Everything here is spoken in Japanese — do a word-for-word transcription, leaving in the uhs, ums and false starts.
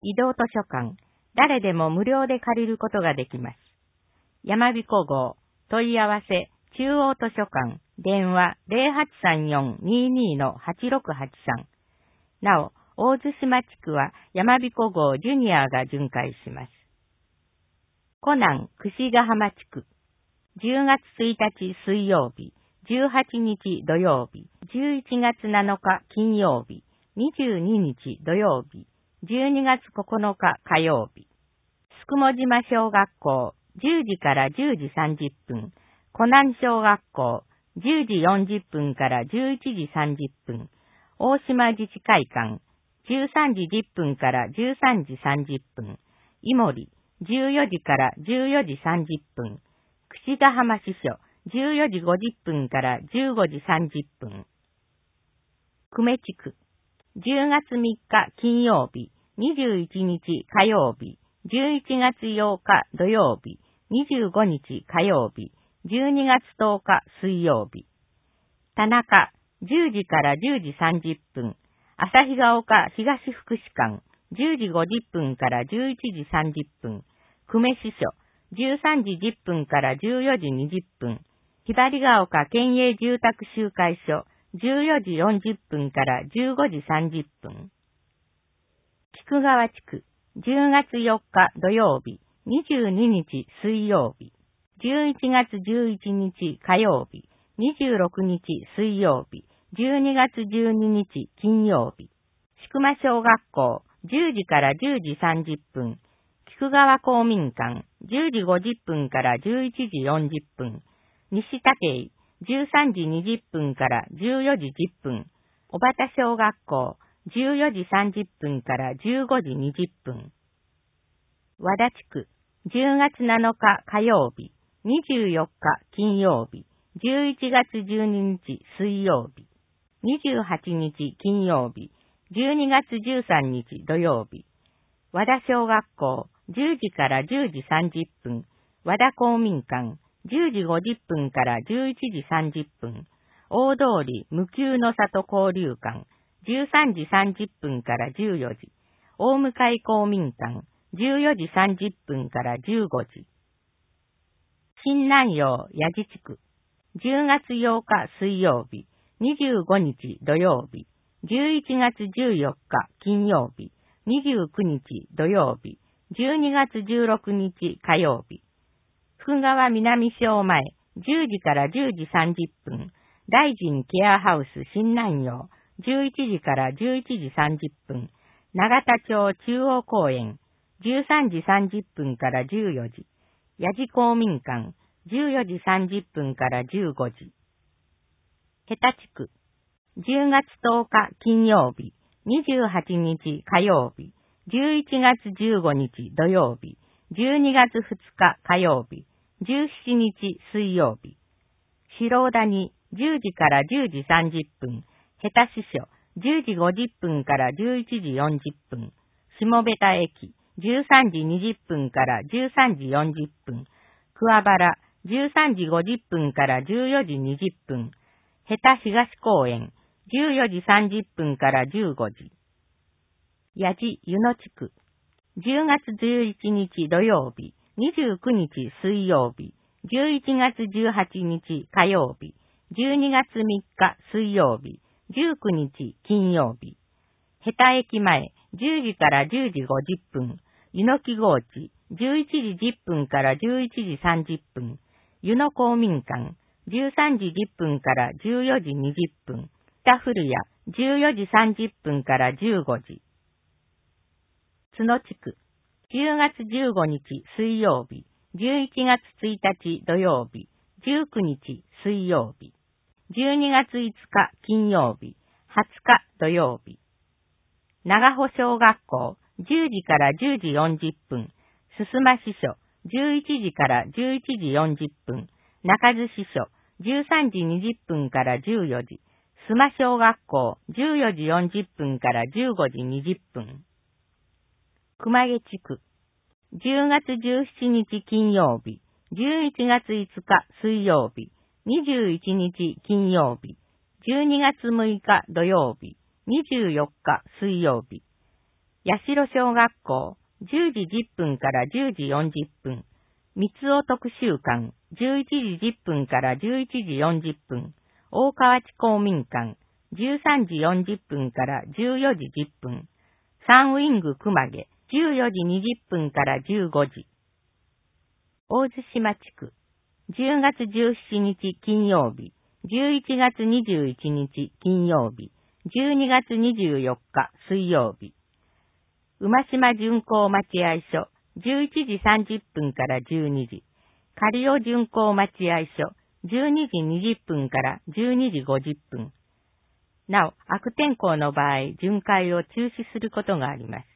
移動図書館、誰でも無料で借りることができます。やまびこ号、問い合わせ、中央図書館、電話 ゼロはちさんよん にーにー はちろくはちさん。なお、大津島地区はやまびこ号ジュニアが巡回します。コナン櫛ヶ浜地区、じゅうがつついたち水曜日、じゅうはちにち土曜日、じゅういちがつなのか金曜日、にじゅうににち土曜日、じゅうにがつここのか火曜日。すくも島小学校、じゅうじからじゅうじさんじゅっぷん、コナン小学校、じゅうじよんじゅっぷんからじゅういちじさんじゅっぷん、大島自治会館、じゅうさんじじゅっぷんからじゅうさんじさんじゅっぷん、いもり、じゅうよじからじゅうよじさんじゅっぷん、櫛ヶ浜支所、じゅうよじごじゅっぷんからじゅうごじさんじゅっぷん。久米地区、じゅうがつみっか金曜日、にじゅういちにち火曜日、じゅういちがつようか土曜日、にじゅうごにち火曜日、じゅうにがつとおか水曜日。田中、じゅうじからじゅうじさんじゅっぷん、旭ヶ丘東福祉館、じゅうじごじゅっぷんからじゅういちじさんじゅっぷん、久米支所、じゅうさんじじゅっぷんからじゅうよじにじゅっぷん、ひばりが丘県営住宅集会所、じゅうよじよんじゅっぷんからじゅうごじさんじゅっぷん。菊川地区、じゅうがつよっか土曜日、にじゅうににち水曜日、じゅういちがつじゅういちにち火曜日、にじゅうろくにち水曜日、じゅうにがつじゅうににち金曜日。宿間小学校、じゅうじからじゅうじさんじゅっぷん、菊川公民館、じゅうじごじゅっぷんからじゅういちじよんじゅっぷん、西武井、じゅうさんじにじゅっぷんからじゅうよじじゅっぷん、小畑小学校、じゅうよじさんじゅっぷんからじゅうごじにじゅっぷん。和田地区、じゅうがつなのか火曜日、にじゅうよっか金曜日、じゅういちがつじゅうににち水曜日、にじゅうはちにち金曜日、じゅうにがつじゅうさんにち土曜日。和田小学校、じゅうじからじゅうじさんじゅっぷん、和田公民館、じゅうじごじゅっぷんからじゅういちじさんじゅっぷん、大通り無休の里交流館、じゅうさんじさんじゅっぷんからじゅうよじ、大向公民館、じゅうよじさんじゅっぷんからじゅうごじ。新南陽八地地区、じゅうがつようか水曜日、にじゅうごにち土曜日、じゅういちがつじゅうよっか金曜日、にじゅうくにち土曜日、じゅうにがつじゅうろくにち火曜日。福川南小前、じゅうじからじゅうじさんじゅっぷん、大臣ケアハウス新南陽、じゅういちじからじゅういちじさんじゅっぷん、永田町中央公園、じゅうさんじさんじゅっぷんからじゅうよじ、八地公民館、じゅうよじさんじゅっぷんからじゅうごじ。下田地区、じゅうがつとおか金曜日、にじゅうはちにち火曜日、じゅういちがつじゅうごにち土曜日、じゅうにがつふつか火曜日、じゅうしちにち水曜日。白谷、じゅうじからじゅうじさんじゅっぷん、下田支所、じゅうじごじゅっぷんからじゅういちじよんじゅっぷん、下部田駅、じゅうさんじにじゅっぷんからじゅうさんじよんじゅっぷん、桑原、じゅうさんじごじゅっぷんからじゅうよじにじゅっぷん、下田東公園、じゅうよじさんじゅっぷんからじゅうごじ。八地湯野地区、じゅうがつじゅういちにち土曜日、にじゅうくにち水曜日、じゅういちがつじゅうはちにち火曜日、じゅうにがつみっか水曜日、じゅうくにち金曜日。下田駅前、じゅうじからじゅうじごじゅっぷん、湯の木河地、じゅういちじじゅっぷんからじゅういちじさんじゅっぷん、湯野公民館、じゅうさんじじゅっぷんからじゅうよじにじゅっぷん、北古谷、じゅうよじさんじゅっぷんからじゅうごじ。津野地区、じゅうがつじゅうごにち水曜日、じゅういちがつついたち土曜日、じゅうくにち水曜日、じゅうにがついつか金曜日、はつか土曜日。長穂小学校、じゅうじからじゅうじよんじゅっぷん、すすま支所、じゅういちじからじゅういちじよんじゅっぷん、中津支所、じゅうさんじにじゅっぷんからじゅうよじ、須磨小学校、じゅうよじよんじゅっぷんからじゅうごじにじゅっぷん。熊毛地区、じゅうがつじゅうしちにち金曜日、じゅういちがついつか水曜日、にじゅういちにち金曜日、じゅうにがつむいか土曜日、にじゅうよっか水曜日。 八代小学校、じゅうじじゅっぷんからじゅうじよんじゅっぷん。三尾特集館、じゅういちじじゅっぷんからじゅういちじよんじゅっぷん。大河内公民館、じゅうさんじよんじゅっぷんからじゅうよじじゅっぷん。サンウィング熊毛、じゅうよじにじゅっぷんからじゅうごじ。大津島地区、じゅうがつじゅうしちにち金曜日、じゅういちがつにじゅういちにち金曜日、じゅうにがつにじゅうよっか水曜日。馬島巡行待合所、じゅういちじさんじゅっぷんからじゅうにじ。狩尾巡行待合所、じゅうにじにじゅっぷんからじゅうにじごじゅっぷん。なお、悪天候の場合、巡回を中止することがあります。